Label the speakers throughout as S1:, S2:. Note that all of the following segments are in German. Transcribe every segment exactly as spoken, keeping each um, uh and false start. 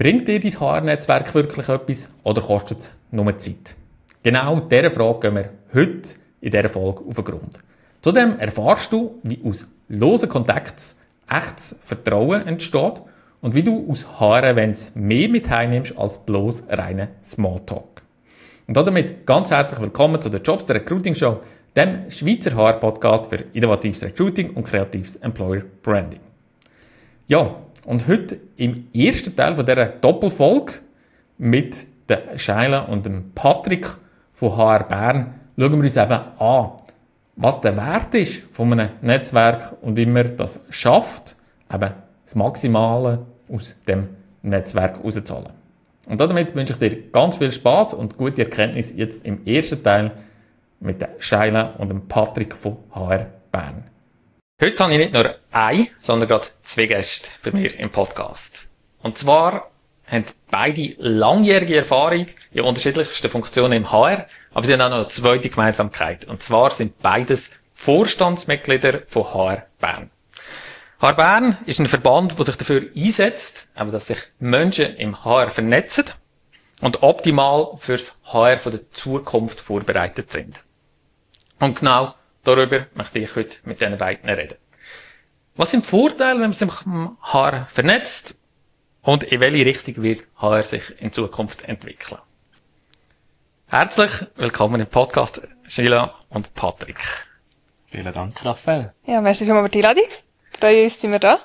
S1: Bringt dir dein H R-Netzwerk wirklich etwas oder kostet es nur Zeit? Genau dieser Frage gehen wir heute in dieser Folge auf den Grund. Zudem erfährst du, wie aus losen Kontakten echtes Vertrauen entsteht und wie du aus H R-Events mehr mit heimnimmst als bloß reinen Smalltalk. Und damit ganz herzlich willkommen zu der Jobs der Recruiting Show, dem Schweizer H R-Podcast für innovatives Recruiting und kreatives Employer Branding. Ja, und heute im ersten Teil von dieser Doppelfolge mit der Sheila und dem Patrick von H R Bern schauen wir uns eben an, was der Wert ist von einem Netzwerk und wie man das schafft, eben das Maximale aus dem Netzwerk rauszuholen. Und damit wünsche ich dir ganz viel Spaß und gute Erkenntnis jetzt im ersten Teil mit der Sheila und dem Patrick von H R Bern. Heute habe ich nicht nur ein, sondern gerade zwei Gäste bei mir im Podcast. Und zwar haben beide langjährige Erfahrung in unterschiedlichsten Funktionen im H R, aber sie haben auch noch eine zweite Gemeinsamkeit. Und zwar sind beides Vorstandsmitglieder von H R Bern. H R Bern ist ein Verband, der sich dafür einsetzt, dass sich Menschen im H R vernetzen und optimal fürs H R von der Zukunft vorbereitet sind. Und genau darüber möchte ich heute mit diesen beiden reden. Was sind die Vorteile, wenn man sich im H R vernetzt? Und in welche Richtung wird H R sich in Zukunft entwickeln? Herzlich willkommen im Podcast, Sheila und Patrick.
S2: Vielen Dank, Raphael.
S3: Ja, merci vielmals für die Einladung. Freuen uns, sind wir da.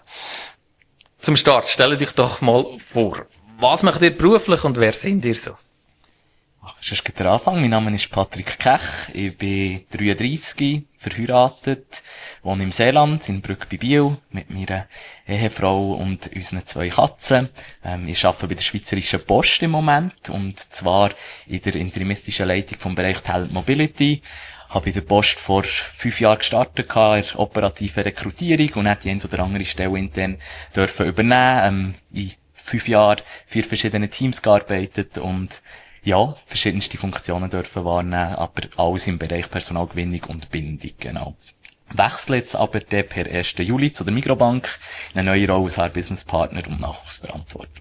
S1: Zum Start, stellt euch doch mal vor. Was macht ihr beruflich und wer sind ihr so?
S2: Ach, sonst geht der Anfang. Mein Name ist Patrick Kech. Ich bin dreiunddreissig, verheiratet, wohne im Seeland, in Brügg bei Biel, mit meiner Ehefrau und unseren zwei Katzen. Ähm, ich arbeite bei der Schweizerischen Post im Moment, und zwar in der interimistischen Leitung vom Bereich Talent Mobility. Habe bei der Post vor fünf Jahren gestartet, in der operativen Rekrutierung, und habe die eine oder andere Stelle intern dürfen übernehmen. Ähm, in fünf Jahren vier verschiedene Teams gearbeitet und ja, verschiedenste Funktionen dürfen wahrnehmen, aber alles im Bereich Personalgewinnung und Bindung, genau. Wechsle jetzt aber der per ersten Juli zu der Migrobank, eine neue Rolle als H R-Business-Partner und Nachwuchsverantwortlich.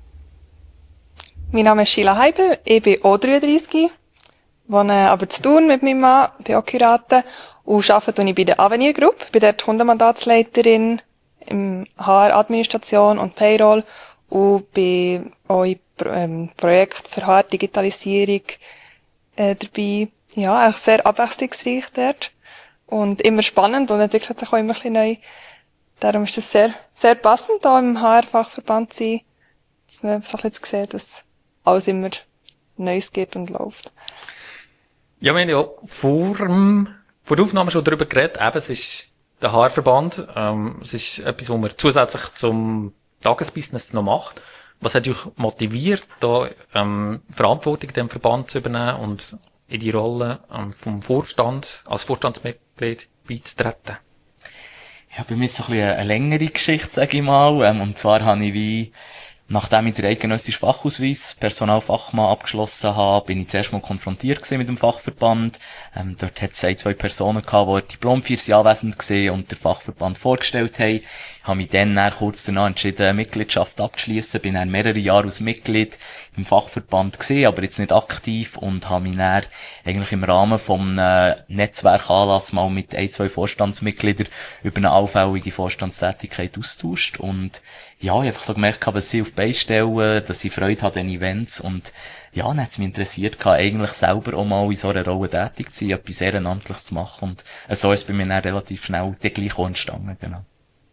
S3: Mein Name ist Sheila Heibel, ich bin auch dreiunddreissig, wohne aber zu Thun mit meinem Mann, bin auch Kuratin und arbeite bei der Avenir Group, bin dort Hundemandatsleiterin im H R-Administration und Payroll und bin auch in ähm, Projekt für H R-Digitalisierung äh, dabei. Ja, eigentlich sehr abwechslungsreich dort. Und immer spannend und entwickelt sich auch immer ein bisschen neu. Darum ist das sehr, sehr passend, da im H R-Fachverband zu sein, dass man so ein bisschen sieht, dass alles immer Neues geht und läuft.
S1: Ja, wir haben ja vor, vor der Aufnahme schon darüber geredet, eben, es ist der H R-Verband, ähm, es ist etwas, was man zusätzlich zum Tagesbusiness noch macht. Was hat euch motiviert, da ähm, Verantwortung in diesem Verband zu übernehmen und in die Rolle ähm, vom Vorstand, als Vorstandsmitglied beizutreten?
S2: Ja, bei mir ist es so ein bisschen eine längere Geschichte, sage ich mal. Ähm, und zwar habe ich wie, nachdem ich den eidgenössischen Fachausweis Personalfachmann abgeschlossen habe, bin ich zuerst mal konfrontiert gewesen mit dem Fachverband. Ähm, dort hat es ein, zwei Personen gehabt, die Diplomfeier anwesend gewesen und den Fachverband vorgestellt haben. Ich habe mich dann, dann kurz danach entschieden, eine Mitgliedschaft abzuschließen. Bin dann mehrere Jahre als Mitglied im Fachverband gewesen, aber jetzt nicht aktiv, und habe mich dann eigentlich im Rahmen vom äh, Netzwerkanlass mal mit ein, zwei Vorstandsmitgliedern über eine allfällige Vorstandstätigkeit austauscht. Und ja, ich habe einfach so gemerkt, dass sie auf die Beine stellen, dass ich Freude habe an Events, und ja, dann hat es mich interessiert, eigentlich selber auch mal in so einer Rolle tätig zu sein, etwas Ehrenamtliches zu machen, und so ist es bei mir dann relativ schnell der gleich auch entstanden, genau.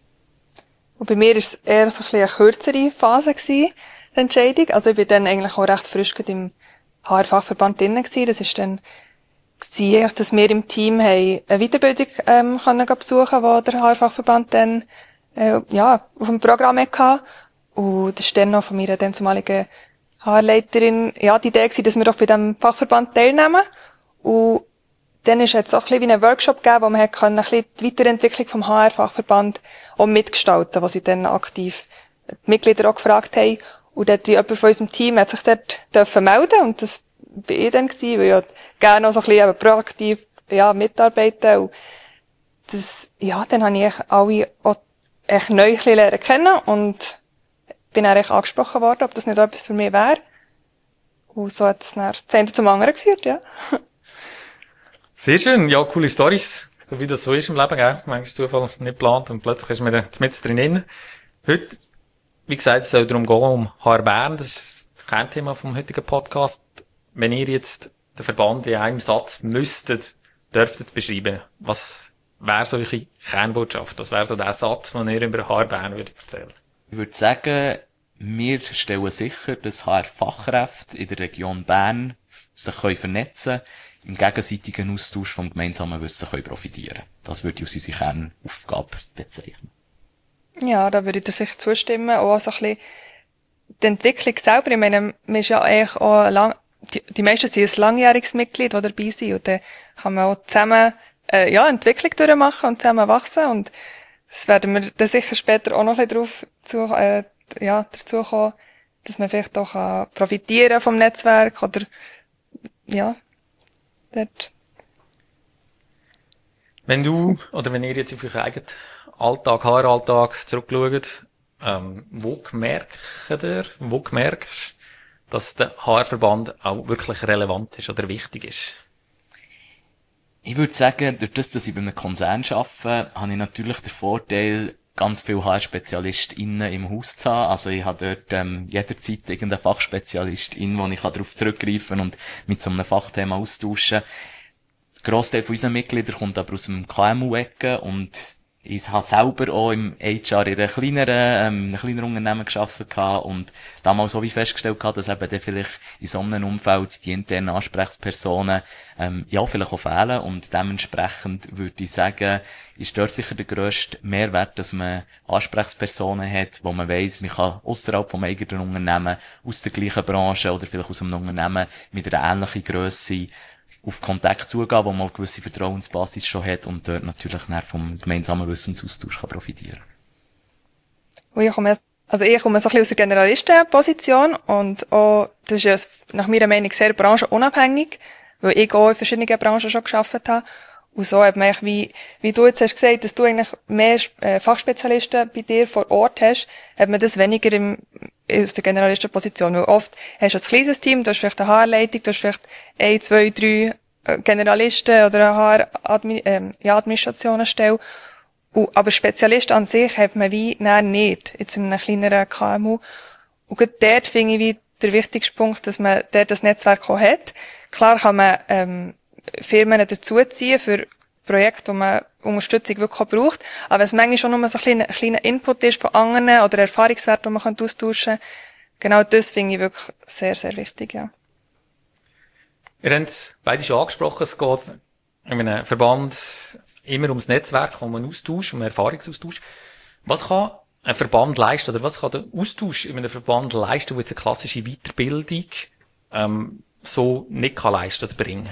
S3: Und bei mir war es eher so ein bisschen eine kürzere Phase gewesen, die Entscheidung. Also ich bin dann eigentlich auch recht frisch im H R-Fachverband drin gewesen. Das ist dann gewesen, dass wir im Team haben eine Weiterbildung ähm, können besuchen, wo der H R-Fachverband dann äh, ja auf dem Programm hatte. Und das ist dann noch von meiner dann zumaligen H R-Leiterin ja die Idee gewesen, dass wir doch bei diesem Fachverband teilnehmen. Und dann ist jetzt auch ein bisschen wie ein Workshop gegeben, wo man hat können, ein bisschen die Weiterentwicklung vom H R-Fachverband auch mitgestalten, wo sie dann aktiv die Mitglieder auch gefragt haben. Und dort wie jemand von unserem Team hat sich dort dürfen melden, und das bin ich dann gewesen, weil ich gerne auch so ein bisschen eben proaktiv, ja, mitarbeiten. Und das, ja, dann habe ich alle auch echt neu ein bisschen lernen kennen und bin eigentlich angesprochen worden, ob das nicht etwas für mich wäre. Und so hat es dann das eine zum anderen geführt, ja.
S1: Sehr schön. Ja, coole Storys. So wie das so ist im Leben, gell? Manchmal Zufall nicht geplant und plötzlich ist man da mit drin. Heute, wie gesagt, es soll darum gehen, um H R Bern. Das ist das Kernthema vom heutigen Podcast. Wenn ihr jetzt den Verband in einem Satz müsstet, dürftet beschreiben, was wäre so eure Kernbotschaft? Was wäre so der Satz, den ihr über H R Bern würdet erzählen?
S2: Ich würde sagen, wir stellen sicher, dass H R-Fachkräfte in der Region Bern sich können vernetzen, im gegenseitigen Austausch vom gemeinsamen Wissen können profitieren. Das würde ich als unsere Kernaufgabe bezeichnen.
S3: Ja, da würde ich dir sicher zustimmen. Auch so ein bisschen die Entwicklung selber. Ich meine, man ist ja eigentlich auch lang, die, die meisten sind ein langjähriges Mitglied, die dabei sind. Und dann kann man auch zusammen, äh, ja, Entwicklung durchmachen und zusammen wachsen. Und das werden wir dann sicher später auch noch ein bisschen drauf zu, äh, ja, dazu kommen, dass man vielleicht auch kann profitieren vom Netzwerk oder, ja, dort.
S1: Wenn du, oder wenn ihr jetzt auf euren eigenen Alltag, H R-Alltag zurückschaut, ähm, wo merkt ihr, wo merkst du, dass der H R-Verband auch wirklich relevant ist oder wichtig ist?
S2: Ich würde sagen, durch das, dass ich bei einem Konzern arbeite, habe ich natürlich den Vorteil, ganz viele H R-SpezialistInnen im Haus zu haben. Also ich habe dort ähm, jederzeit irgendeinen Fachspezialistin, wo ich darauf zurückgreifen kann und mit so einem Fachthema austauschen. Der Grossteil von unseren Mitgliedern kommt aber aus dem K M U-Ecke und ich habe selber auch im H R in einer kleineren, ähm, einem kleineren Unternehmen gearbeitet und damals auch wie festgestellt gehabt, dass eben dann vielleicht in so einem Umfeld die internen Ansprechpersonen ähm, ja vielleicht auch fehlen und dementsprechend würde ich sagen, ist dort sicher der grösste Mehrwert, dass man Ansprechpersonen hat, wo man weiss, man kann ausserhalb vom eigenen Unternehmen, aus der gleichen Branche oder vielleicht aus einem Unternehmen mit einer ähnlichen Grösse auf Kontakt zugehen, wo man eine gewisse Vertrauensbasis schon hat und dort natürlich dann vom gemeinsamen Wissensaustausch kann profitieren.
S3: Und ich komme, also ich komme so ein bisschen aus der Generalistenposition und auch, das ist ja nach meiner Meinung sehr branchenunabhängig, weil ich auch in verschiedenen Branchen schon gearbeitet habe. Und so hat man eigentlich, wie, wie du jetzt hast gesagt, dass du eigentlich mehr äh, Fachspezialisten bei dir vor Ort hast, hat man das weniger im, aus der Generalistenposition. Weil oft hast du ein kleines Team, du hast vielleicht eine H R-Leitung, du hast vielleicht ein, zwei, drei Generalisten oder eine H R-Admi ähm, ja, Administrationenstelle. Und, aber Spezialisten an sich hat man wie nein, nicht, jetzt in einem kleineren K M U. Und gerade dort finde ich wie der wichtigste Punkt, dass man dort das Netzwerk auch hat. Klar kann man ähm, Firmen dazuziehen für Projekte, wo man Unterstützung wirklich auch braucht. Aber wenn es manchmal schon nur so ein kleiner, kleiner Input ist von anderen oder Erfahrungswerte, die man austauschen kann, genau das finde ich wirklich sehr, sehr wichtig, ja.
S1: Ihr habt es beide schon angesprochen, es geht in einem Verband immer ums Netzwerk, um einen Austausch, um einen Erfahrungsaustausch. Was kann ein Verband leisten, oder was kann der Austausch in einem Verband leisten, wo jetzt eine klassische Weiterbildung ähm, so nicht kann leisten oder bringen?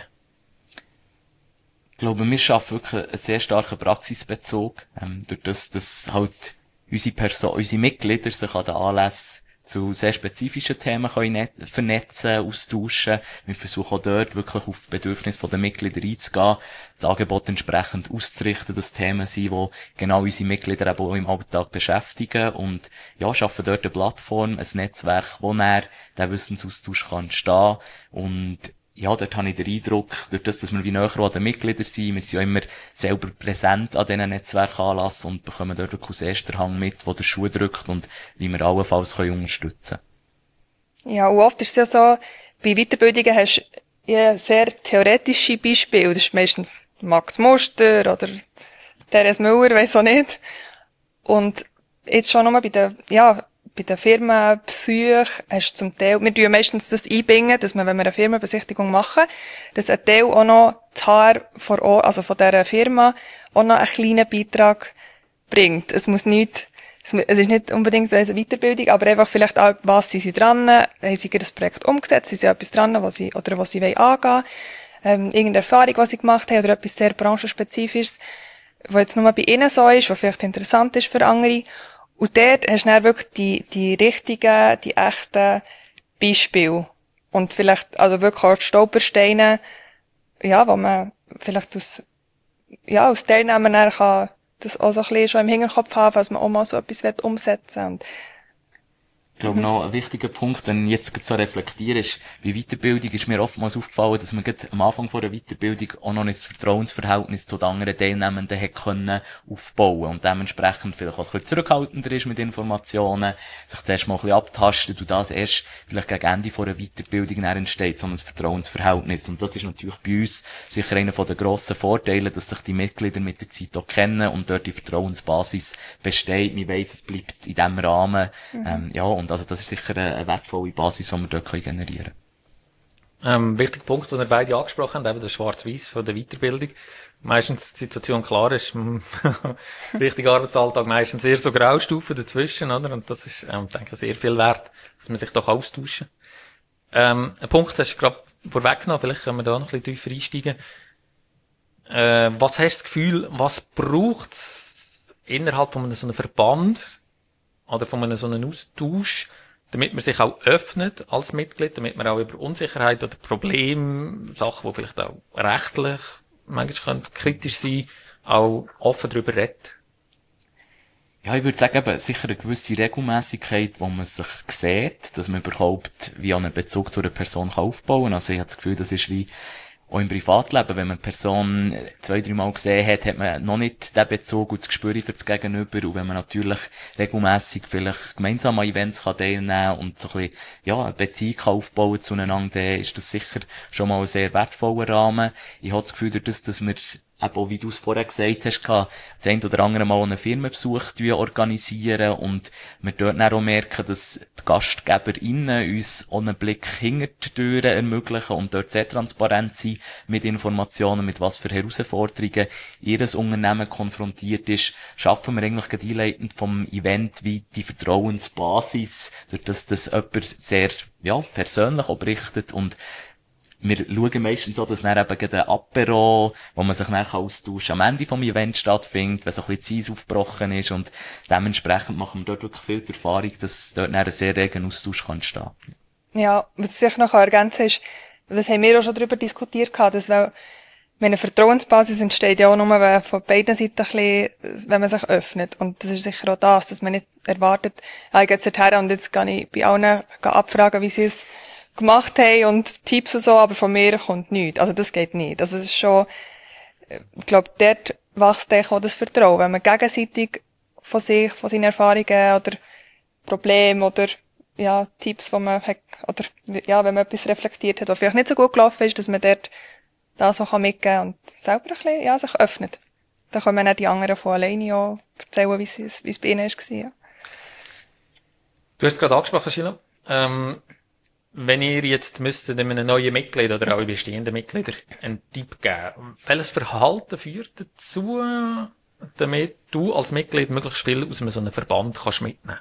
S2: Ich glaube, wir schaffen wirklich einen sehr starken Praxisbezug, ähm, durch das, dass halt unsere Person, unsere Mitglieder sich an den Anlässen zu sehr spezifischen Themen können vernetzen, austauschen. Wir versuchen auch dort wirklich auf die Bedürfnisse der Mitglieder einzugehen, das Angebot entsprechend auszurichten, dass Themen sind, die genau unsere Mitglieder eben auch im Alltag beschäftigen und ja, schaffen dort eine Plattform, ein Netzwerk, wo dann der Wissensaustausch kann entstehen und ja, dort habe ich den Eindruck, durch das, dass wir wie näher an den Mitgliedern sind, wir sind ja immer selber präsent an diesen Netzwerkanlassen und bekommen dort wirklich aus erster Hand mit, wo der Schuh drückt und wie wir allenfalls können unterstützen können.
S3: Ja, und oft ist es ja so, bei Weiterbildungen hast du ja sehr theoretische Beispiele. Das ist meistens Max Muster oder Therese Müller, weiss auch nicht. Und jetzt schon nochmal bei der, ja, bei den Firmenbesuchen hast du zum Teil, wir tun meistens das einbinden, dass man, wenn wir eine Firmenbesichtigung machen, dass ein Teil auch noch das H R vor Ort, also von dieser Firma, auch noch einen kleinen Beitrag bringt. Es muss nicht, es ist nicht unbedingt so eine Weiterbildung, aber einfach vielleicht auch, was sind sie dran, haben sie das Projekt umgesetzt, sind sie etwas dran, was sie, oder was sie wollen angehen, ähm, irgendeine Erfahrung, was sie gemacht haben, oder etwas sehr branchenspezifisches, was jetzt nur bei ihnen so ist, was vielleicht interessant ist für andere. Und dort hast du dann wirklich die, die richtigen, die echten Beispiele. Und vielleicht, also wirklich auch die Stolpersteine, ja, wo man vielleicht aus, ja, aus Teilnehmern dann kann das auch so ein bisschen schon im Hinterkopf haben, was man auch mal so etwas umsetzen will. Und
S2: Ich glaube, noch ein wichtiger Punkt, wenn ich jetzt so reflektiere, ist, bei Weiterbildung ist mir oftmals aufgefallen, dass man gerade am Anfang von der Weiterbildung auch noch nicht das Vertrauensverhältnis zu den anderen Teilnehmenden hat können aufbauen und dementsprechend vielleicht auch ein bisschen zurückhaltender ist mit Informationen, sich zuerst mal ein bisschen abtastet und das erst vielleicht gegen Ende von einer Weiterbildung dann entsteht, so ein Vertrauensverhältnis. Und das ist natürlich bei uns sicher einer von den grossen Vorteilen, dass sich die Mitglieder mit der Zeit auch kennen und dort die Vertrauensbasis besteht. Man weiss, es bleibt in diesem Rahmen. Mhm. Ähm, ja, und also das ist sicher eine, eine wertvolle Basis, die wir dort generieren können.
S1: Ähm, wichtiger Punkt, den wir beide angesprochen haben, eben der Schwarz-Weiß von der Weiterbildung. Meistens die Situation klar ist, richtiger Arbeitsalltag meistens eher so Graustufen dazwischen, oder? Und das ist, ähm, denke ich, sehr viel wert, dass man sich doch austauschen. Ähm, ein Punkt hast du gerade vorweggenommen, vielleicht können wir da noch ein bisschen tiefer einsteigen. Äh, was hast du das Gefühl, was braucht es innerhalb von einem so einem Verband oder von einem so einem Austausch, damit man sich auch öffnet als Mitglied, damit man auch über Unsicherheit oder Probleme, Sachen, die vielleicht auch rechtlich manchmal kritisch sein, auch offen darüber redet?
S2: Ja, ich würde sagen, eben, sicher eine gewisse Regelmäßigkeit, wo man sich sieht, dass man überhaupt wie einen Bezug zu einer Person aufbauen kann. Also ich habe das Gefühl, das ist wie auch im Privatleben, wenn man eine Person zwei, drei Mal gesehen hat, hat man noch nicht den Bezug und das Gespür für das Gegenüber. Und wenn man natürlich regelmässig vielleicht gemeinsam an Events kann teilnehmen und so ein bisschen, ja, eine Beziehung aufbauen zueinander, dann ist das sicher schon mal ein sehr wertvoller Rahmen. Ich habe das Gefühl, durch das, dass wir eben auch, wie du es vorher gesagt hast, das ein oder andere Mal einen Firmenbesuch organisieren und wir dort dann auch merken, dass die GastgeberInnen uns auch einen Blick hinter die Türen ermöglichen und dort sehr transparent sein mit Informationen, mit was für Herausforderungen ihres Unternehmen konfrontiert ist, schaffen wir eigentlich gerade einleitend vom Event wie die Vertrauensbasis, durch das das jemand sehr, ja, persönlich auch berichtet und wir schauen meistens so, dass dann eben ein Apero, wo man sich dann austauschen kann, am Ende vom Event stattfindet, wenn so ein bisschen die Zeit aufgebrochen ist und dementsprechend machen wir dort wirklich viel die Erfahrung, dass dort dann ein sehr reger Austausch kann entstehen.
S3: Ja, was ich sicher noch ergänzen ist, das haben wir auch schon darüber diskutiert gehabt, dass wenn, wenn eine Vertrauensbasis entsteht, ja auch nur wenn von beiden Seiten ein bisschen, wenn man sich öffnet. Und das ist sicher auch das, dass man nicht erwartet, ah, ich gehe jetzt dorthin und jetzt kann ich bei allen abfragen, wie sie es gemacht haben und Tipps und so, aber von mir kommt nichts. Also das geht nicht. Also es ist schon, ich glaube, dort wächst auch das Vertrauen, wenn man gegenseitig von sich, von seinen Erfahrungen oder Problemen oder ja, Tipps, die man hat, oder ja, wenn man etwas reflektiert hat, was vielleicht nicht so gut gelaufen ist, dass man dort das auch mitgeben kann und selber ein bisschen, ja, sich öffnet. Dann können wir auch die anderen von alleine auch erzählen, wie es, wie es bei ihnen war. Ja.
S1: Du hast es gerade angesprochen, Sheila. Ähm, Wenn ihr jetzt müsstet einem neuen Mitglied oder auch bestehenden Mitglieder einen Tipp geben, welches Verhalten führt dazu, damit du als Mitglied möglichst viel aus so einem Verband kannst mitnehmen?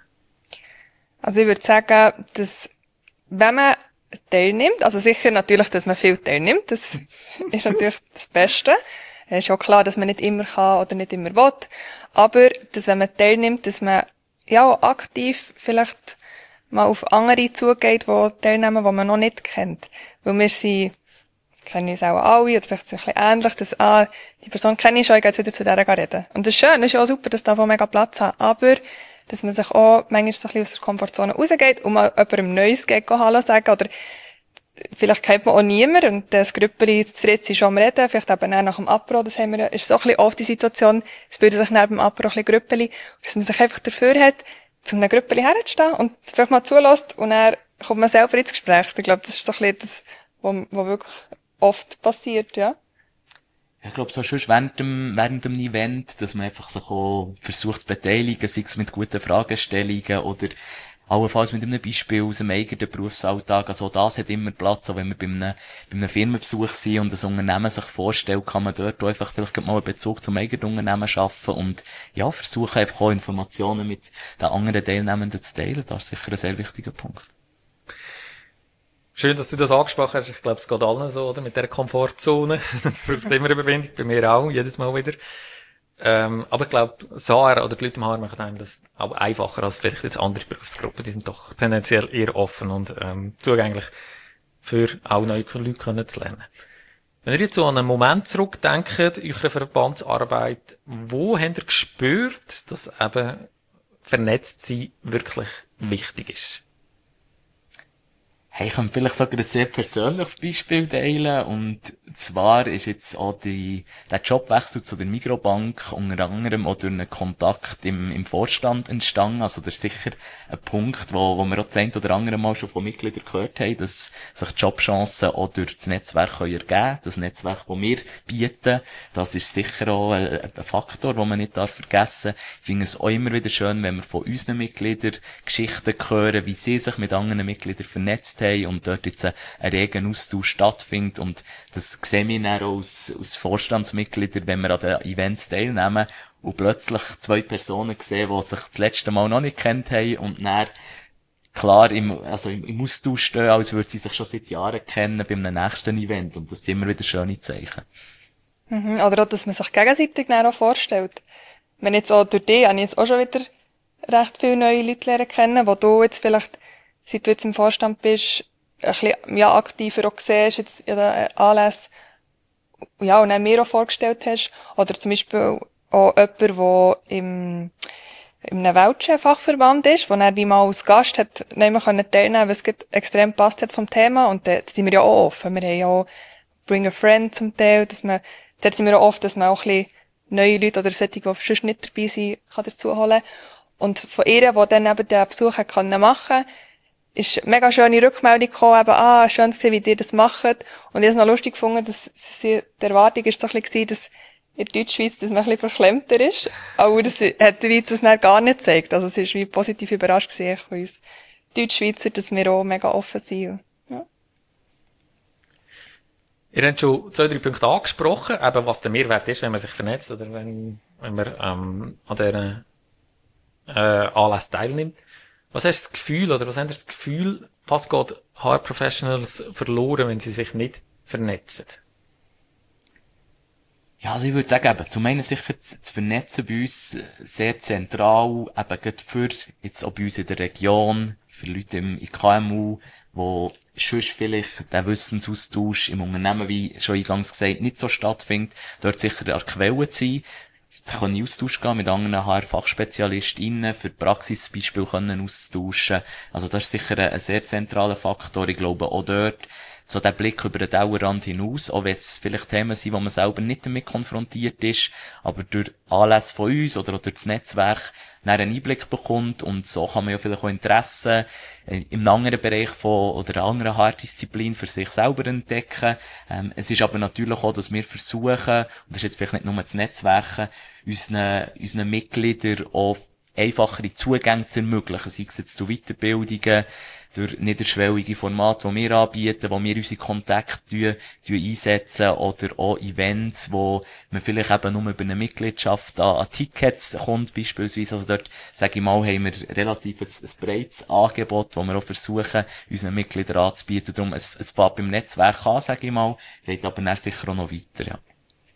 S3: Also ich würde sagen, dass wenn man teilnimmt, also sicher natürlich, dass man viel teilnimmt, das ist natürlich das Beste. Es ist auch klar, dass man nicht immer kann oder nicht immer will, aber dass wenn man teilnimmt, dass man ja auch aktiv vielleicht mal auf andere zugeht, die teilnehmen, die man noch nicht kennt. Weil wir sind, kennen uns auch alle, oder vielleicht so ein bisschen ähnlich, dass, ah, die Person kenne ich schon, ich gehe jetzt wieder zu der reden. Und das ist schön, das ist auch super, dass da mega Platz hat. Aber, dass man sich auch manchmal so ein bisschen aus der Komfortzone rausgeht und mal jemandem Neues geht, Hallo sagen, oder vielleicht kennt man auch niemanden und das Grüppeli zu dritt sind schon am Reden, vielleicht eben auch nach dem Apro, das haben wir, ist so ein bisschen oft die Situation, es bilden sich neben dem Apro ein bisschen Grüppeli, dass man sich einfach dafür hat, zu einem Grüppeli herzustehen und vielleicht mal zulässt und dann kommt man selber ins Gespräch. Ich glaube, das ist so ein bisschen das, was, was wirklich oft passiert, ja.
S2: Ich glaube, so schon während dem, während dem Event, dass man einfach sich auch versucht zu beteiligen, sei es mit guten Fragestellungen oder allenfalls mit einem Beispiel aus dem eigenen Berufsalltag. Also das hat immer Platz, auch wenn wir bei einem, bei einem Firmenbesuch sind und ein Unternehmen sich vorstellt, kann man dort auch einfach vielleicht mal einen Bezug zum eigenen Unternehmen schaffen und ja, versuchen einfach auch Informationen mit den anderen Teilnehmenden zu teilen. Das ist sicher ein sehr wichtiger Punkt.
S1: Schön, dass du das angesprochen hast. Ich glaube, es geht allen so, oder? Mit dieser Komfortzone. Das braucht immer Überwindung. Bei mir auch, jedes Mal wieder. Ähm, aber ich glaube, das H R oder die Leute im H R machen einem das auch einfacher als vielleicht jetzt andere Berufsgruppen. Die sind doch tendenziell eher offen und ähm, zugänglich für auch neue Leute kennenzulernen. Wenn ihr jetzt so an einen Moment zurückdenkt, eurer Verbandsarbeit, wo habt ihr gespürt, dass eben vernetzt sein wirklich wichtig ist?
S2: Hey, ich kann vielleicht sogar ein sehr persönliches Beispiel teilen, und zwar ist jetzt auch die, der Jobwechsel zu der Migrobank unter anderem auch durch einen Kontakt im, im Vorstand entstanden. Also das ist sicher ein Punkt, wo, wo wir auch das eine oder andere Mal schon von Mitgliedern gehört haben, dass sich Jobchancen auch durch das Netzwerk ergeben können. Das Netzwerk, das wir bieten, das ist sicher auch ein, ein Faktor, den man nicht darf vergessen. Ich finde es auch immer wieder schön, wenn wir von unseren Mitgliedern Geschichten hören, wie sie sich mit anderen Mitgliedern vernetzt haben und dort jetzt ein, ein reger Austausch stattfindet, und das sehen wir dann auch als, als Vorstandsmitglieder, wenn wir an den Events teilnehmen und plötzlich zwei Personen sehen, die sich das letzte Mal noch nicht kennt haben und dann klar im, also im, im Austausch stehen, als würden sie sich schon seit Jahren kennen bei einem nächsten Event, und das sind immer wieder schöne Zeichen.
S3: Mhm, oder auch, dass man sich gegenseitig dann auch vorstellt. Wenn jetzt auch durch dich, habe ich jetzt auch schon wieder recht viele neue Leute lernen kennen, wo du jetzt vielleicht, seit du jetzt im Vorstand bist, ein bisschen, ja, aktiver auch siehst, jetzt in den Anlässen, ja, und dann mir auch vorgestellt hast. Oder zum Beispiel auch jemand, der im, in einem Welschen-Fachverband ist, wo er wie mal als Gast hat, nicht mehr teilnehmen können, weil es extrem gepasst hat vom Thema. Und da sind wir ja auch offen. Wir haben ja auch Bring a Friend zum Teil, dass man, dort sind wir auch oft, dass man auch ein bisschen neue Leute oder solche, die sonst nicht dabei sind, kann dazu holen. Und von ihr, die dann eben den Besuch hat können machen, ist eine mega schöne Rückmeldung gekommen, eben, ah, schön zu sehen, wie ihr das macht. Und ich habe es noch lustig gefunden, dass sie, die Erwartung ist so ein bisschen, dass in der Deutschschweiz, dass man ein bisschen verklemmter ist. Aber das hat die Schweiz das dann gar nicht gezeigt. Also es ist wie positiv überrascht gewesen von uns Deutschschweizer, dass wir auch mega offen sind. Ja.
S1: Ihr habt schon zwei, drei Punkte angesprochen, eben was der Mehrwert ist, wenn man sich vernetzt oder wenn, wenn man ähm, an diesen äh, Anlässen teilnimmt. Was hast du das Gefühl, oder was habt ihr das Gefühl, was geht H R-Professionals verloren, wenn sie sich nicht vernetzen?
S2: Ja, also ich würde sagen, eben, zum einen sicher das Vernetzen bei uns sehr zentral, eben gerade für, jetzt auch bei uns in der Region, für Leute im K M U, wo sonst vielleicht der Wissensaustausch im Unternehmen, wie schon eingangs gesagt, nicht so stattfindet, dort sicher an der Quelle zu sein. Da kann ich Austausch gehen mit anderen H R-FachspezialistInnen, für Praxisbeispiele können austauschen. Also das ist sicher ein, ein sehr zentraler Faktor. Ich glaube auch dort, so der Blick über den Dauerrand hinaus, auch wenn es vielleicht Themen sind, wo man selber nicht damit konfrontiert ist, aber durch Anlässe von uns oder auch durch das Netzwerk dann einen Einblick bekommt, und so kann man ja vielleicht auch Interessen im anderen Bereich von, oder einer anderen H R-Disziplin für sich selber entdecken. Ähm, es ist aber natürlich auch, dass wir versuchen, und das ist jetzt vielleicht nicht nur das Netzwerken, unseren, unseren Mitgliedern auch einfachere Zugänge zu ermöglichen, sei es jetzt zu Weiterbildungen, durch niederschwellige Formate, die wir anbieten, wo wir unsere Kontakte einsetzen, oder auch Events, wo man vielleicht eben nur über eine Mitgliedschaft an, an Tickets kommt, beispielsweise. Also dort, sage ich mal, haben wir relativ ein, ein breites Angebot, das wir auch versuchen, unseren Mitgliedern anzubieten. Darum, es, es fängt beim Netzwerk an, sage ich mal, geht aber dann sicher auch noch weiter, ja.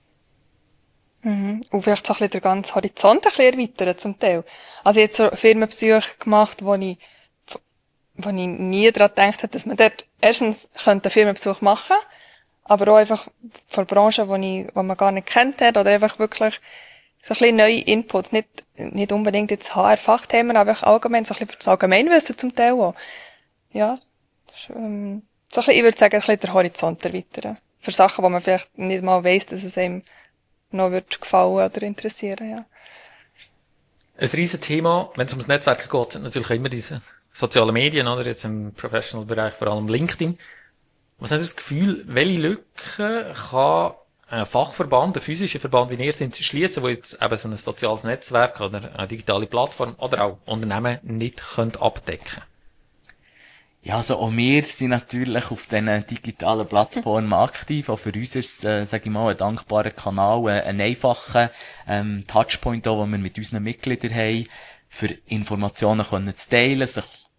S3: Mhm. Und vielleicht so ein bisschen den ganzen Horizont ein bisschen erweitern, zum Teil. Also jetzt so Firmenbesuche gemacht, wo ich, wo ich nie daran gedacht habe, dass man dort erstens könnte einen Firmenbesuch machen, aber auch einfach von Branchen, die ich, die man gar nicht kennt hat, oder einfach wirklich so ein bisschen neue Inputs, nicht, nicht unbedingt jetzt H R-Fachthemen, aber auch allgemein, so ein bisschen für das Allgemeinwissen zum Teil auch. Ja, das ist, ähm, so ein bisschen, ich würde sagen, ein bisschen den Horizont erweitern. Für Sachen, wo man vielleicht nicht mal weiss, dass es einem noch wird gefallen oder interessieren, ja.
S1: Ein riesen Thema, wenn es ums Netzwerk geht, sind natürlich immer diese sozialen Medien, oder jetzt im Professional-Bereich vor allem LinkedIn. Was hat ihr das Gefühl, welche Lücken kann ein Fachverband, ein physischer Verband wie ihr sind, schließen, wo jetzt eben so ein soziales Netzwerk oder eine digitale Plattform oder auch Unternehmen nicht können abdecken?
S2: Ja, also auch wir sind natürlich auf diesen digitalen Plattformen aktiv. Auch für uns ist es, äh, sage ich mal, ein dankbarer Kanal, äh, ein einfacher ähm, Touchpoint, auch, den wir mit unseren Mitgliedern haben, für Informationen können zu teilen, sich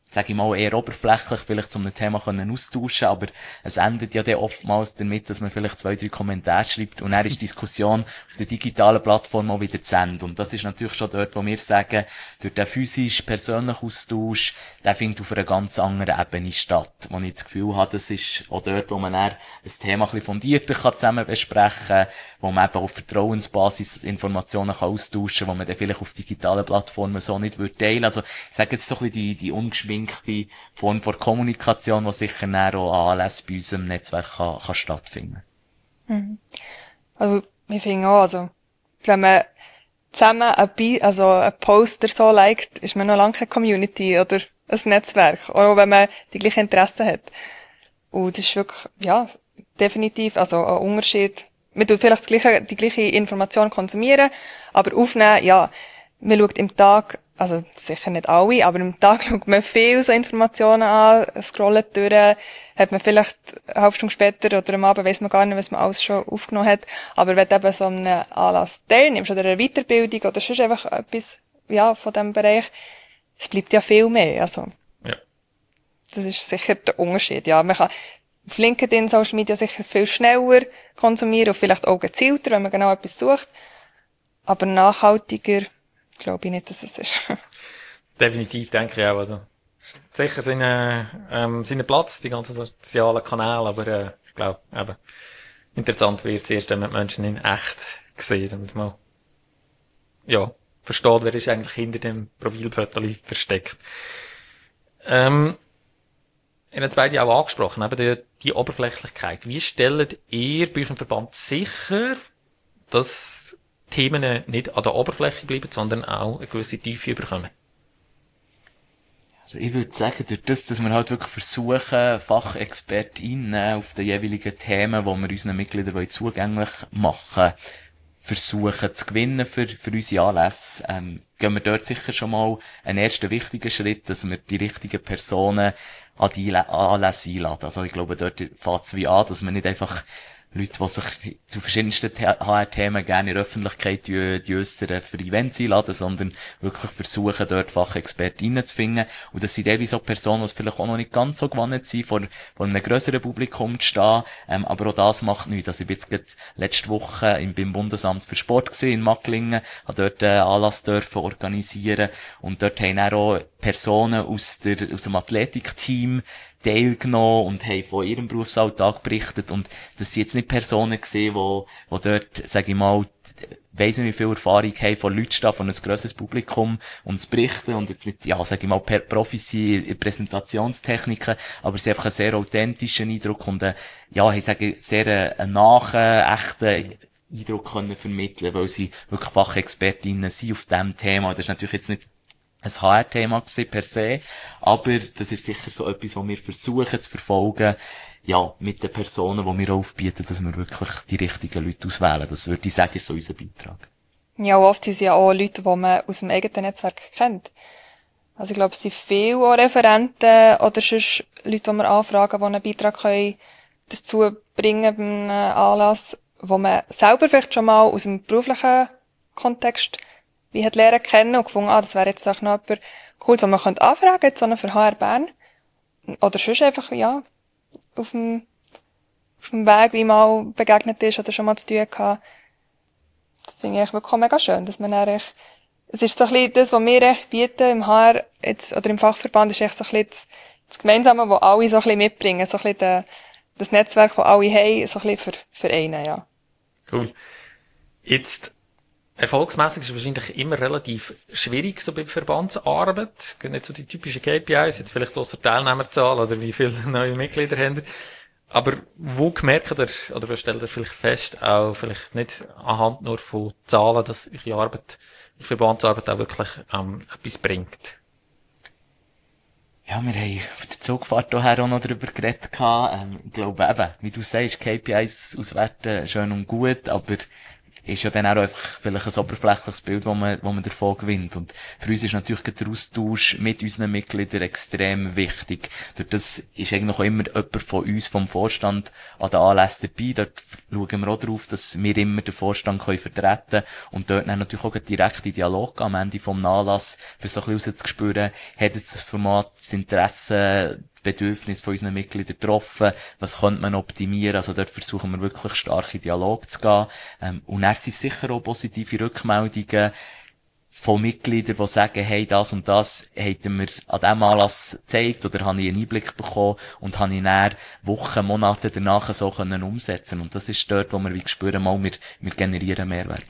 S2: sage ich mal, eher oberflächlich vielleicht zu einem Thema können austauschen, aber es endet ja dann oftmals damit, dass man vielleicht zwei, drei Kommentare schreibt und dann ist die Diskussion auf der digitalen Plattform auch wieder zu Ende. Und das ist natürlich schon dort, wo wir sagen, durch den physischen, persönlichen Austausch, der findet auf einer ganz anderen Ebene statt. Wo ich das Gefühl habe, das ist auch dort, wo man dann ein Thema ein bisschen fundierter kann zusammen besprechen kann, wo man eben auf Vertrauensbasis Informationen kann austauschen kann, die man dann vielleicht auf digitalen Plattformen so nicht würde teilen. Also, ich sage jetzt so ein bisschen die, die ungeschminkte Form von Kommunikation, die sicher dann auch an Anlässen bei unserem Netzwerk kann, kann stattfinden.
S3: Mhm. Also, ich finde auch, also, wenn man zusammen ein, Bi- also ein Poster so liked, ist man noch lange keine Community oder ein Netzwerk. Auch wenn man die gleichen Interessen hat. Und das ist wirklich, ja, definitiv, also ein Unterschied. Man tut vielleicht das gleiche, die gleiche Information konsumieren, aber aufnehmen, ja, man schaut im Tag, also sicher nicht alle, aber im Tag schaut man viel so Informationen an, scrollt durch, hat man vielleicht eine halbe Stunde später oder am Abend weiss man gar nicht, was man alles schon aufgenommen hat. Aber wenn du eben so an einem Anlass teilnimmst oder einer Weiterbildung oder sonst einfach etwas, ja, von diesem Bereich, es bleibt ja viel mehr, also.
S1: Ja.
S3: Das ist sicher der Unterschied, ja. Man kann auf LinkedIn, Social Media sicher viel schneller konsumieren und vielleicht auch gezielter, wenn man genau etwas sucht. Aber nachhaltiger glaube ich nicht, dass es ist.
S1: Definitiv, denke ich auch. Also, sicher seinen, ähm, seinen Platz, die ganzen sozialen Kanäle, aber äh, ich glaube, eben, interessant wird es erst, wenn man die Menschen in echt sieht und mal, ja, versteht, wer ist eigentlich hinter dem Profilfoto versteckt. Ähm, ihr habt es beide auch angesprochen, eben die, die Oberflächlichkeit. Wie stellt ihr bei euch im Verband sicher, dass Themen nicht an der Oberfläche bleiben, sondern auch eine gewisse Tiefe bekommen?
S2: Also ich würde sagen, durch das, dass wir halt wirklich versuchen, FachexpertInnen auf den jeweiligen Themen, die wir unseren Mitgliedern zugänglich machen, versuchen zu gewinnen für, für unsere Anlässe, ähm, gehen wir dort sicher schon mal einen ersten wichtigen Schritt, dass wir die richtigen Personen an die Anlässe einladen. Also ich glaube, dort fängt es wie an, dass wir nicht einfach Leute, die sich zu verschiedensten H R-Themen gerne in der Öffentlichkeit die, die äußern, für Events einladen, sondern wirklich versuchen, dort Fachexpertinnen zu finden. Und das sind teilweise auch Personen, die vielleicht auch noch nicht ganz so gewohnt sind, vor, vor einem grösseren Publikum zu stehen. Ähm, aber auch das macht nichts. Also ich bin jetzt gerade letzte Woche im, beim Bundesamt für Sport gesehen in Macklingen, habe dort einen Anlass dürfen organisieren. Und dort haben auch Personen aus, der, aus dem Athletikteam teilgenommen und haben von ihrem Berufsalltag berichtet, und das sind jetzt nicht Personen gesehen, die, die dort, sage ich mal, weiss nicht, wie viel Erfahrung haben, von Leuten stehen, von einem grosses Publikum und zu berichten, und jetzt nicht, ja, sage ich mal, per Profis in Präsentationstechniken, aber sie haben einfach einen sehr authentischen Eindruck und, äh, ja, ich sage, sehr äh, einen nahen, echten Eindruck können vermitteln, weil sie wirklich Fachexpertinnen sind auf diesem Thema. Das ist natürlich jetzt nicht ein H R-Thema per se, aber das ist sicher so etwas, was wir versuchen zu verfolgen, ja, mit den Personen, die wir aufbieten, dass wir wirklich die richtigen Leute auswählen. Das würde ich sagen, ist so unser Beitrag.
S3: Ja, oft sind es ja auch Leute, die man aus dem eigenen Netzwerk kennt. Also ich glaube, es sind viele auch Referenten oder sonst Leute, die wir anfragen, die einen Beitrag können dazu bringen beim Anlass, wo man selber vielleicht schon mal aus dem beruflichen Kontext wie hat lernen kennen und gefunden, ah, das wäre jetzt auch noch jemand cool, so man könnte anfragen, jetzt so eine für H R Bern. Oder sonst einfach, ja, auf dem, auf dem Weg, wie mal begegnet ist oder schon mal zu tun gehabt. Das finde ich eigentlich wirklich mega schön, dass man eigentlich, es ist so ein bisschen das, was wir echt bieten im H R, jetzt, oder im Fachverband, ist echt so ein bisschen das, das Gemeinsame, was alle so ein bisschen mitbringen, so ein bisschen der, das Netzwerk, das alle haben, so ein bisschen für, für einen, ja.
S1: Cool. Jetzt, erfolgsmässig ist es wahrscheinlich immer relativ schwierig, so bei Verbandsarbeit. Nicht so die typischen K P Is, jetzt vielleicht ausser Teilnehmerzahl oder wie viele neue Mitglieder haben ihr. Aber wo merkt ihr, oder wo stellt ihr vielleicht fest, auch vielleicht nicht anhand nur von Zahlen, dass eure Arbeit, eure Verbandsarbeit auch wirklich ähm, etwas bringt?
S2: Ja, wir haben auf der Zugfahrt hierher auch noch darüber geredet. Ähm, ich glaube eben, wie du sagst, K P Is auswerten schön und gut, aber ist ja dann auch einfach vielleicht ein oberflächliches Bild, das man, wo man davon gewinnt. Und für uns ist natürlich der Austausch mit unseren Mitgliedern extrem wichtig. Durch das ist eigentlich auch immer jemand von uns, vom Vorstand, an den Anlässen dabei. Dort schauen wir auch darauf, dass wir immer den Vorstand können vertreten können und dort dann natürlich auch einen direkten Dialog am Ende vom Anlass, für so ein bisschen rauszuspüren, hat jetzt das Format das Interesse, Bedürfnis von unseren Mitgliedern getroffen, was könnte man optimieren, also dort versuchen wir wirklich stark in Dialog zu gehen, ähm, und dann sind sicher auch positive Rückmeldungen von Mitgliedern, die sagen, hey, das und das hätten wir an diesem Anlass gezeigt, oder habe ich einen Einblick bekommen und habe ich dann Wochen, Monate danach so können umsetzen, und das ist dort, wo wir wie spüren, mal, wir, wir generieren Mehrwert.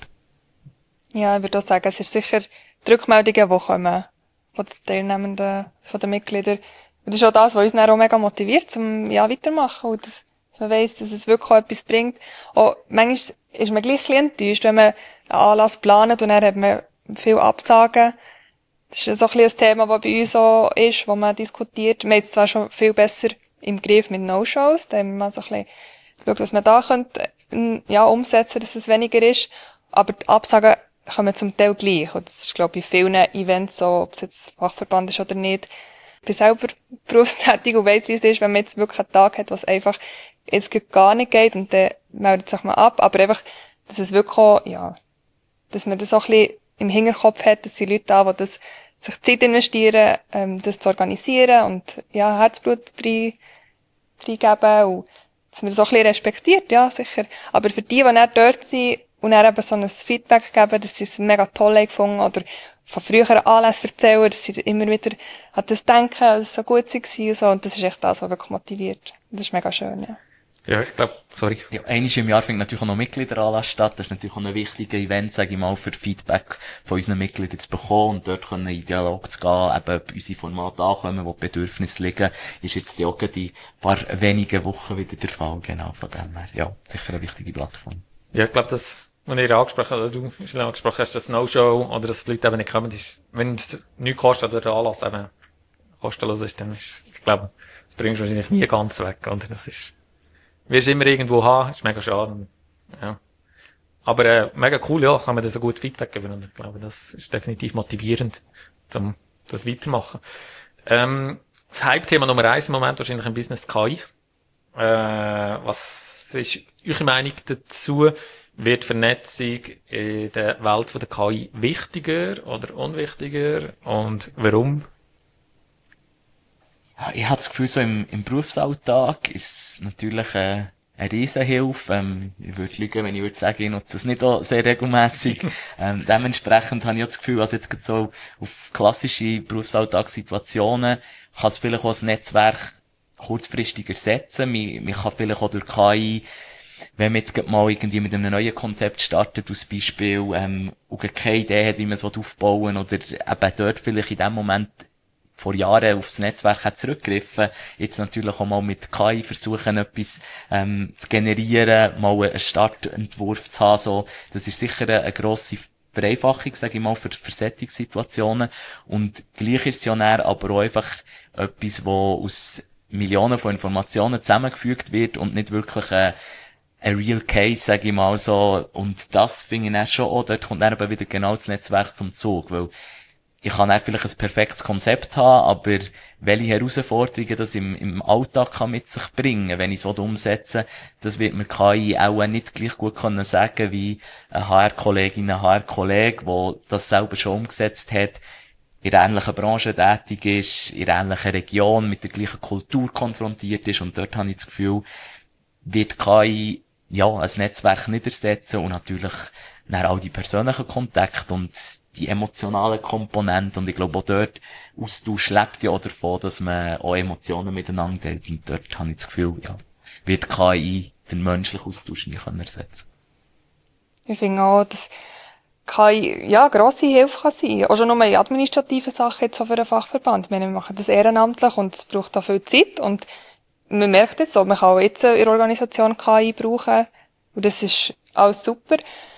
S3: Ja, ich würde auch sagen, es ist sicher die Rückmeldungen, die kommen von den Teilnehmenden, von den Mitgliedern. Und das ist auch das, was uns dann auch mega motiviert, zum, ja, weitermachen. Und das, dass man weiss, dass es wirklich auch etwas bringt. Auch manchmal ist man gleich ein bisschen enttäuscht, wenn man einen Anlass plant und dann hat man viel Absagen. Das ist so ein bisschen ein Thema, das bei uns auch ist, wo man diskutiert. Wir haben es zwar schon viel besser im Griff mit No-Shows, da haben wir mal so ein bisschen geschaut, was man da könnte, ja, umsetzen, dass es weniger ist. Aber die Absagen kommen zum Teil gleich. Und das ist, glaube ich, bei vielen Events so, ob es jetzt Fachverband ist oder nicht. Ich bin selber berufstätig und weiss, wie es ist, wenn man jetzt wirklich einen Tag hat, was einfach jetzt gar nicht geht, und dann meldet sich mal ab. Aber einfach, dass es wirklich auch, ja, dass man das auch ein bisschen im Hinterkopf hat, dass die Leute da, die das, sich Zeit investieren, ähm, das zu organisieren und, ja, Herzblut rein, reingeben, und dass man das auch ein bisschen respektiert, ja, sicher. Aber für die, die nicht dort sind und dann eben so ein Feedback geben, dass sie es mega toll haben gefunden, oder von früheren Anlässen erzählen, dass sie immer wieder an das denken, dass es so gut war und so. Und das ist echt das, was wirklich motiviert. Und das ist mega schön, ja.
S1: Ja, ich glaube, sorry.
S2: Ja, einmal im Jahr findet natürlich auch noch Mitgliederanlass statt. Das ist natürlich auch ein wichtiger Event, sage ich mal, für Feedback von unseren Mitgliedern zu bekommen und dort können in Dialog zu gehen, eben ob unsere Formate ankommen, wo die Bedürfnisse liegen, ist jetzt ja auch in paar wenigen Wochen wieder der Fall, genau, von dem her. Ja, sicher eine wichtige Plattform.
S1: Ja, ich glaube, das, was ihr angesprochen oder du schon angesprochen hast, das No-Show, oder dass die Leute eben nicht kommen, ist, wenn es nichts kostet oder der Anlass eben kostenlos ist, dann ist, ich glaube, das bringst du wahrscheinlich nie ganz weg, oder? Das ist, wirst du immer irgendwo haben, ist mega schade, ja. Aber, äh, mega cool, ja, kann man das so gut Feedback geben, und ich glaube, das ist definitiv motivierend, um das weitermachen. Ähm, das Hype-Thema Nummer eins im Moment wahrscheinlich im Business K I. Äh, was ist eure Meinung dazu? Wird Vernetzung in der Welt von der K I wichtiger oder unwichtiger? Und warum?
S2: Ja, ich habe das Gefühl, so im, im Berufsalltag ist natürlich äh, eine Riesenhilfe. Ähm, ich würde lügen, wenn ich würde sagen, ich nutze das nicht auch sehr regelmässig. ähm, dementsprechend habe ich auch das Gefühl, also jetzt gerade so auf klassische Berufsalltagssituationen kann es vielleicht auch das Netzwerk kurzfristig ersetzen. Man, man kann vielleicht auch durch K I, wenn man jetzt gerade mal irgendwie mit einem neuen Konzept startet, als Beispiel, ähm, und keine Idee hat, wie man es aufbauen will, oder eben dort vielleicht in dem Moment vor Jahren aufs Netzwerk hat zurückgegriffen, jetzt natürlich auch mal mit K I versuchen, etwas ähm, zu generieren, mal einen Startentwurf zu haben, so. Das ist sicher eine, eine grosse Vereinfachung, sage ich mal, für, für solche Situationen. Und gleich ist es ja dann aber auch einfach etwas, wo aus Millionen von Informationen zusammengefügt wird und nicht wirklich eine ein Real Case, sag ich mal so. Und das finde ich dann schon auch, dort kommt dann eben wieder genau das Netzwerk zum Zug, weil ich kann dann vielleicht ein perfektes Konzept haben, aber welche Herausforderungen das im, im Alltag kann mit sich bringen, wenn ich es umsetzen will, das wird mir K I auch nicht gleich gut können sagen wie eine H R-Kollegin, ein H R-Kollege, der das selber schon umgesetzt hat, in einer ähnlichen Branche tätig ist, in einer ähnlichen Region mit der gleichen Kultur konfrontiert ist, und dort habe ich das Gefühl, wird K I ja ein Netzwerk nicht ersetzen, und natürlich dann all die persönlichen Kontakte und die emotionalen Komponenten, und ich glaube auch dort, Austausch lebt ja auch davon, dass man auch Emotionen miteinander teilt, und dort habe ich das Gefühl, ja, wird K I den menschlichen Austausch nie können ersetzen.
S3: Ich finde auch, dass K I, ja, grosse Hilfe kann sein. Auch schon nur in administrativen Sachen jetzt auch für einen Fachverband. Ich meine, wir machen das ehrenamtlich und es braucht auch viel Zeit, und man merkt jetzt so, man kann auch jetzt in der Organisation K I brauchen, und das ist alles super.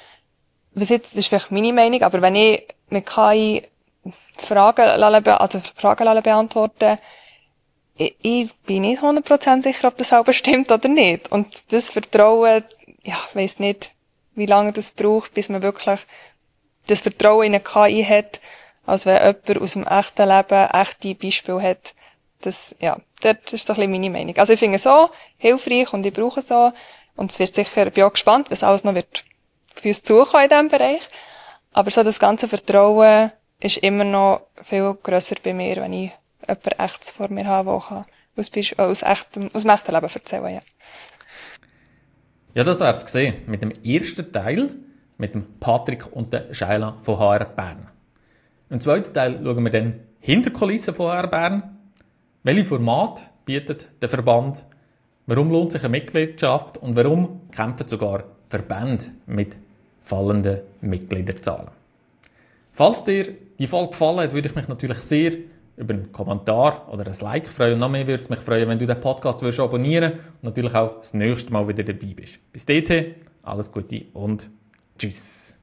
S3: Was jetzt, das ist vielleicht meine Meinung, aber wenn ich mit K I Fragen, also Fragen beantworten, ich, ich bin nicht hundert Prozent sicher, ob das selber stimmt oder nicht. Und das Vertrauen, ja, ich weiss nicht, wie lange das braucht, bis man wirklich das Vertrauen in eine K I hat, als wenn jemand aus dem echten Leben echte Beispiele hat. Das, ja, das ist so ein bisschen meine Meinung. Also ich finde es so hilfreich und ich brauche es so. Und es wird sicher, ich bin auch gespannt, was alles noch wird für uns zukommen in diesem Bereich. Aber so das ganze Vertrauen ist immer noch viel grösser bei mir, wenn ich jemand Echtes vor mir habe, der kann aus, Beisp- aus, echtem, aus dem echten Leben erzählen, ja.
S1: Ja, das wär's gesehen mit dem ersten Teil, mit dem Patrick und der Sheila von H R Bern. Im zweiten Teil schauen wir dann hinter die Kulissen von H R Bern. Welche Formate bietet der Verband? Warum lohnt sich eine Mitgliedschaft? Und warum kämpfen sogar Verbände mit fallenden Mitgliederzahlen? Falls dir die Folge gefallen hat, würde ich mich natürlich sehr über einen Kommentar oder ein Like freuen. Und noch mehr würde es mich freuen, wenn du den Podcast würdest abonnieren und natürlich auch das nächste Mal wieder dabei bist. Bis dahin, alles Gute und tschüss.